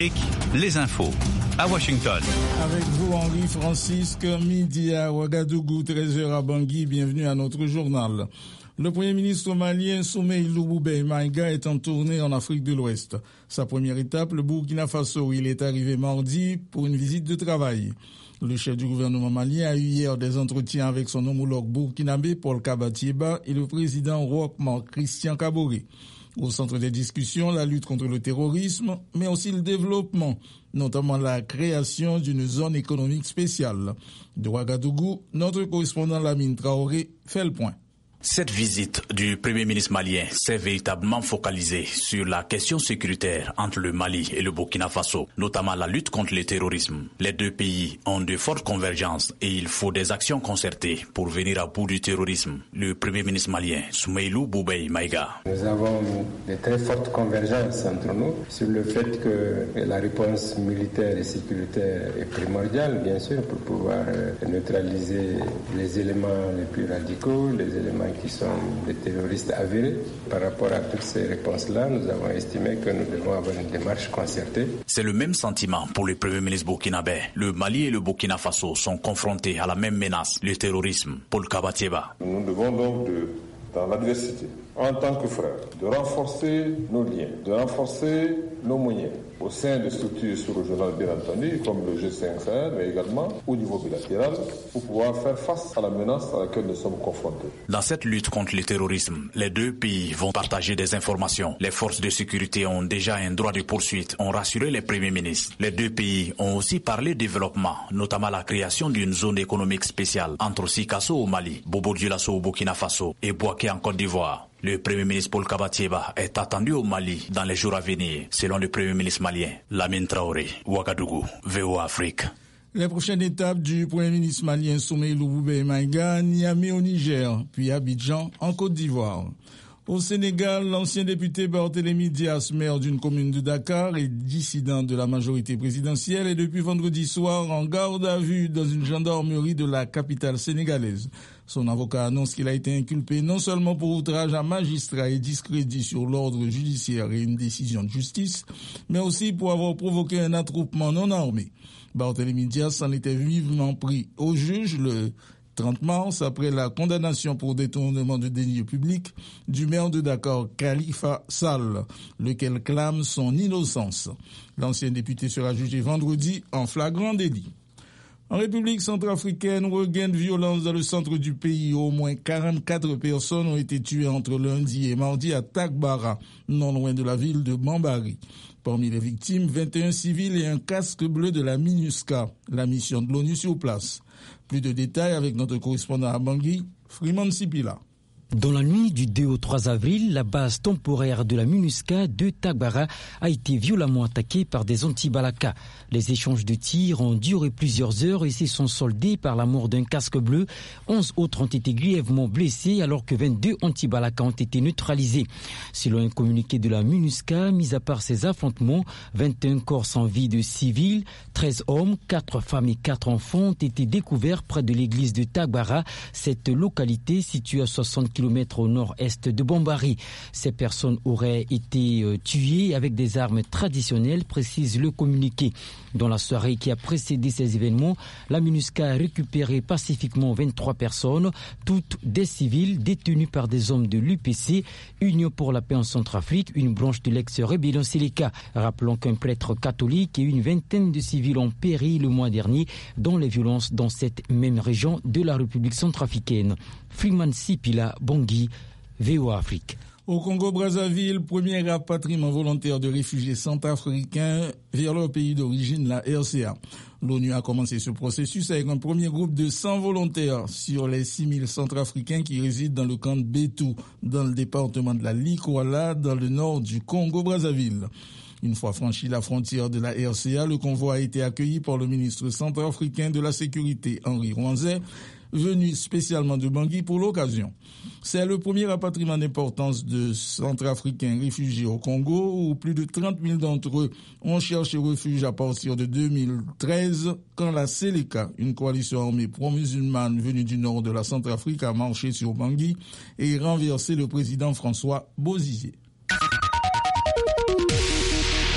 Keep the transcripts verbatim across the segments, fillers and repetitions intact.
Les infos à Washington. Avec vous, Henri Francisque, midi à Ouagadougou, treize heures à Bangui. Bienvenue à notre journal. Le Premier ministre malien Soumeïlou Boubèye Maïga est en tournée en Afrique de l'Ouest. Sa première étape, le Burkina Faso, où il est arrivé mardi pour une visite de travail. Le chef du gouvernement malien a eu hier des entretiens avec son homologue burkinabé Paul Kabatieba et le président Roch-Marc Christian Kaboré. Au centre des discussions, la lutte contre le terrorisme, mais aussi le développement, notamment la création d'une zone économique spéciale. De Ouagadougou, notre correspondant Lamine Traoré fait le point. Cette visite du Premier ministre malien s'est véritablement focalisée sur la question sécuritaire entre le Mali et le Burkina Faso, notamment la lutte contre le terrorisme. Les deux pays ont de fortes convergences et il faut des actions concertées pour venir à bout du terrorisme. Le Premier ministre malien, Soumeïlou Boubèye Maïga. Nous avons de très fortes convergences entre nous sur le fait que la réponse militaire et sécuritaire est primordiale, bien sûr, pour pouvoir neutraliser les éléments les plus radicaux, les éléments qui sont des terroristes avérés. Par rapport à toutes ces réponses-là, nous avons estimé que nous devons avoir une démarche concertée. C'est le même sentiment pour le Premier ministre burkinabé. Le Mali et le Burkina Faso sont confrontés à la même menace, le terrorisme. Paul Kabatieba. Nous devons donc, de, dans l'adversité, en tant que frères, de renforcer nos liens, de renforcer nos moyens au sein des structures sous-régionales, bien entendu, comme le G cinq Sahel, mais également au niveau bilatéral, pour pouvoir faire face à la menace à laquelle nous sommes confrontés. Dans cette lutte contre le terrorisme, les deux pays vont partager des informations. Les forces de sécurité ont déjà un droit de poursuite, ont rassuré les premiers ministres. Les deux pays ont aussi parlé développement, notamment la création d'une zone économique spéciale entre Sikasso au Mali, Bobo-Dioulasso au Burkina Faso et Bouaké en Côte d'Ivoire. Le Premier ministre Paul Kabatieba est attendu au Mali dans les jours à venir, selon le Premier ministre malien, Lamine Traoré, Ouagadougou, V O A Afrique. Les prochaines étapes du Premier ministre malien Soumeïlou Boubèye Maïga, Niamey au Niger, puis Abidjan en Côte d'Ivoire. Au Sénégal, l'ancien député Barthélémy Dias, maire d'une commune de Dakar et dissident de la majorité présidentielle, est depuis vendredi soir en garde à vue dans une gendarmerie de la capitale sénégalaise. Son avocat annonce qu'il a été inculpé non seulement pour outrage à magistrat et discrédit sur l'ordre judiciaire et une décision de justice, mais aussi pour avoir provoqué un attroupement non armé. Barthélémy Dias en était vivement pris au juge le trente mars après la condamnation pour détournement de deniers publics du maire de Dakar, Khalifa Sall, lequel clame son innocence. L'ancien député sera jugé vendredi en flagrant délit. En République centrafricaine, regain de violence dans le centre du pays. Au moins quarante-quatre personnes ont été tuées entre lundi et mardi à Tagbara, non loin de la ville de Bambari. Parmi les victimes, vingt et un civils et un casque bleu de la MINUSCA, la mission de l'ONU sur place. Plus de détails avec notre correspondant à Bangui, Freeman Sipila. Dans la nuit du deux au trois avril, la base temporaire de la MINUSCA de Tagbara a été violemment attaquée par des anti-balaka. Les échanges de tirs ont duré plusieurs heures et se sont soldés par la mort d'un casque bleu. onze autres ont été grièvement blessés alors que vingt-deux anti-balaka ont été neutralisés. Selon un communiqué de la MINUSCA, mis à part ces affrontements, vingt et un corps sans vie de civils, treize hommes, quatre femmes et quatre enfants ont été découverts près de l'église de Tagbara, cette localité située à soixante kilomètres au nord-est de Bambari. Ces personnes auraient été euh, tuées avec des armes traditionnelles, précise le communiqué. Dans la soirée qui a précédé ces événements, la MINUSCA a récupéré pacifiquement vingt-trois personnes, toutes des civils détenus par des hommes de l'U P C, Union pour la paix en Centrafrique, une branche de l'ex-rébellion Séléka. Rappelons qu'un prêtre catholique et une vingtaine de civils ont péri le mois dernier dans les violences dans cette même région de la République centrafricaine. Freeman Sipila, Bangui, V O A Afrique. Au Congo-Brazzaville, premier rapatriement volontaire de réfugiés centrafricains vers leur pays d'origine, la R C A. L'ONU a commencé ce processus avec un premier groupe de cent volontaires sur les six mille centrafricains qui résident dans le camp de Bétou, dans le département de la Likwala, dans le nord du Congo-Brazzaville. Une fois franchi la frontière de la R C A, le convoi a été accueilli par le ministre centrafricain de la Sécurité, Henri Rwanzé, venu spécialement de Bangui pour l'occasion. C'est le premier rapatriement d'importance de Centrafricains réfugiés au Congo, où plus de trente mille d'entre eux ont cherché refuge à partir de deux mille treize, quand la Séléka, une coalition armée pro-musulmane venue du nord de la Centrafrique, a marché sur Bangui et renversé le président François Bozizé.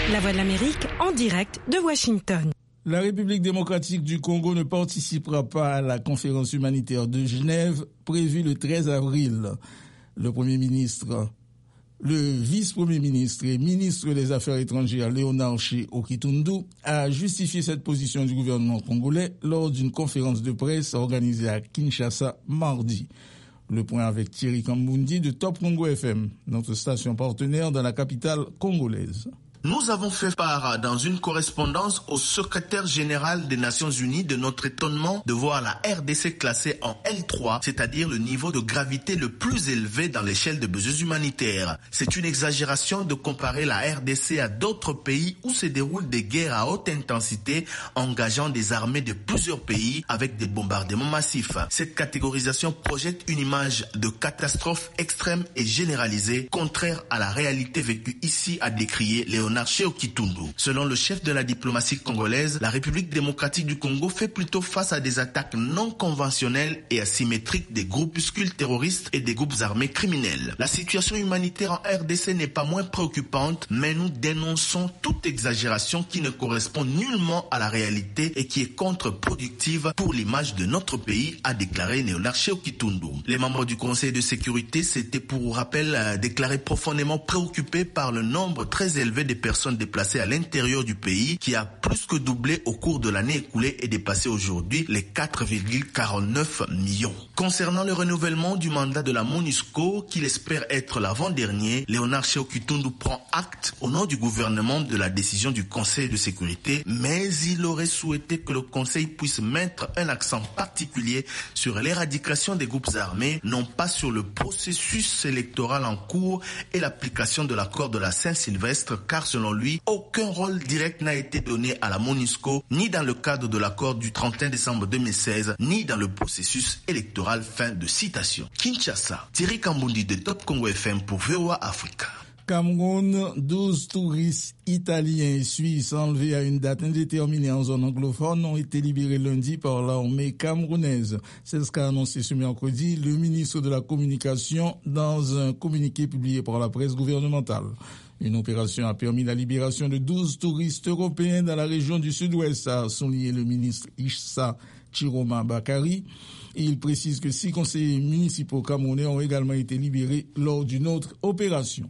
La Voix de l'Amérique en direct de Washington. La République démocratique du Congo ne participera pas à la conférence humanitaire de Genève prévue le treize avril. Le Premier ministre, le vice-premier ministre et ministre des Affaires étrangères Léonard Okitundu a justifié cette position du gouvernement congolais lors d'une conférence de presse organisée à Kinshasa mardi. Le point avec Thierry Kambundi de Top Congo F M, notre station partenaire dans la capitale congolaise. Nous avons fait part dans une correspondance au secrétaire général des Nations Unies de notre étonnement de voir la R D C classée en L trois, c'est-à-dire le niveau de gravité le plus élevé dans l'échelle des besoins humanitaires. C'est une exagération de comparer la R D C à d'autres pays où se déroulent des guerres à haute intensité engageant des armées de plusieurs pays avec des bombardements massifs. Cette catégorisation projette une image de catastrophe extrême et généralisée, contraire à la réalité vécue ici, a décrié Léonard Okitundu. Selon le chef de la diplomatie congolaise, la République démocratique du Congo fait plutôt face à des attaques non conventionnelles et asymétriques des groupuscules terroristes et des groupes armés criminels. La situation humanitaire en R D C n'est pas moins préoccupante, mais nous dénonçons toute exagération qui ne correspond nullement à la réalité et qui est contre-productive pour l'image de notre pays, a déclaré Léonard Okitundu. Les membres du Conseil de sécurité s'étaient pour rappel déclarés profondément préoccupés par le nombre très élevé de personnes déplacées à l'intérieur du pays qui a plus que doublé au cours de l'année écoulée et dépassé aujourd'hui les quatre virgule quarante-neuf millions. Concernant le renouvellement du mandat de la MONUSCO, qu'il espère être l'avant-dernier, Léonard Okitundu prend acte au nom du gouvernement de la décision du Conseil de sécurité, mais il aurait souhaité que le Conseil puisse mettre un accent particulier sur l'éradication des groupes armés, non pas sur le processus électoral en cours et l'application de l'accord de la Saint-Sylvestre, car selon lui, aucun rôle direct n'a été donné à la MONUSCO, ni dans le cadre de l'accord du trente et un décembre deux mille seize, ni dans le processus électoral. Fin de citation. Kinshasa, Thierry Kambundi de Top Congo F M pour V O A Africa. Cameroun, douze touristes italiens et suisses enlevés à une date indéterminée en zone anglophone ont été libérés lundi par l'armée camerounaise. C'est ce qu'a annoncé ce mercredi le ministre de la Communication dans un communiqué publié par la presse gouvernementale. Une opération a permis la libération de douze touristes européens dans la région du sud-ouest, a souligné le ministre Issa Chiroma Bakari. Il précise que six conseillers municipaux camerounais ont également été libérés lors d'une autre opération.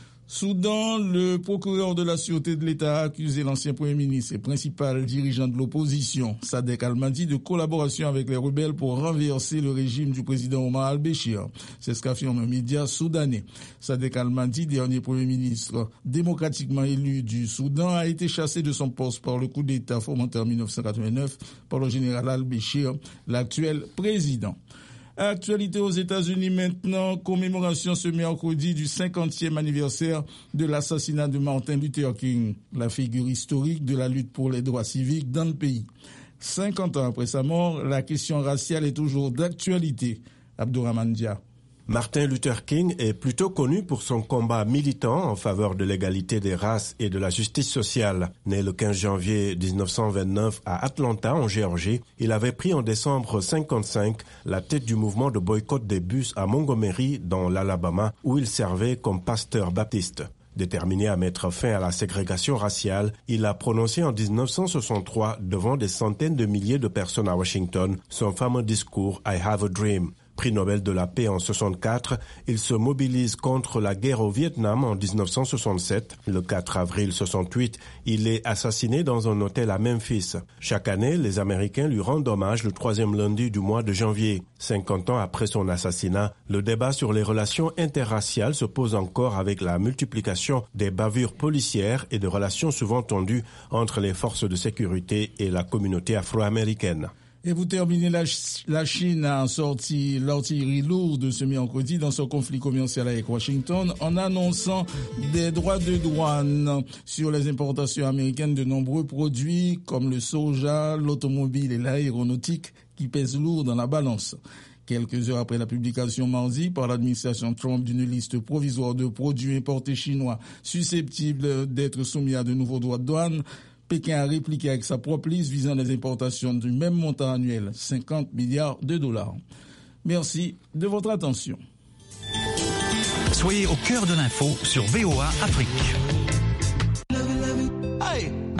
Soudan, le procureur de la Sûreté de l'État a accusé l'ancien Premier ministre et principal dirigeant de l'opposition, Sadek Al-Mahdi, de collaboration avec les rebelles pour renverser le régime du président Omar al-Béchir. C'est ce qu'affirme un média soudanais. Sadek Al-Mahdi, dernier Premier ministre démocratiquement élu du Soudan, a été chassé de son poste par le coup d'État fomenté en dix-neuf cent quatre-vingt-neuf par le général al-Béchir, l'actuel président. Actualité aux États-Unis maintenant, commémoration ce mercredi du cinquantième anniversaire de l'assassinat de Martin Luther King, la figure historique de la lutte pour les droits civiques dans le pays. cinquante ans après sa mort, la question raciale est toujours d'actualité. Abdourahmane Dia. Martin Luther King est plutôt connu pour son combat militant en faveur de l'égalité des races et de la justice sociale. Né le quinze janvier dix-neuf cent vingt-neuf à Atlanta, en Géorgie, il avait pris en décembre cinquante-cinq la tête du mouvement de boycott des bus à Montgomery, dans l'Alabama, où il servait comme pasteur baptiste. Déterminé à mettre fin à la ségrégation raciale, il a prononcé en dix-neuf cent soixante-trois devant des centaines de milliers de personnes à Washington son fameux discours « I have a dream ». Prix Nobel de la paix en soixante-quatre, il se mobilise contre la guerre au Vietnam en dix-neuf cent soixante-sept. Le quatre avril soixante-huit, il est assassiné dans un hôtel à Memphis. Chaque année, les Américains lui rendent hommage le troisième lundi du mois de janvier. cinquante ans après son assassinat, le débat sur les relations interraciales se pose encore avec la multiplication des bavures policières et de relations souvent tendues entre les forces de sécurité et la communauté afro-américaine. Et vous terminez, la, la Chine a sorti l'artillerie lourde ce mercredi dans son conflit commercial avec Washington en annonçant des droits de douane sur les importations américaines de nombreux produits comme le soja, l'automobile et l'aéronautique qui pèsent lourd dans la balance. Quelques heures après la publication mardi par l'administration Trump d'une liste provisoire de produits importés chinois susceptibles d'être soumis à de nouveaux droits de douane, Pékin a répliqué avec sa propre liste visant les importations du même montant annuel, cinquante milliards de dollars. Merci de votre attention. Soyez au cœur de l'info sur V O A Afrique.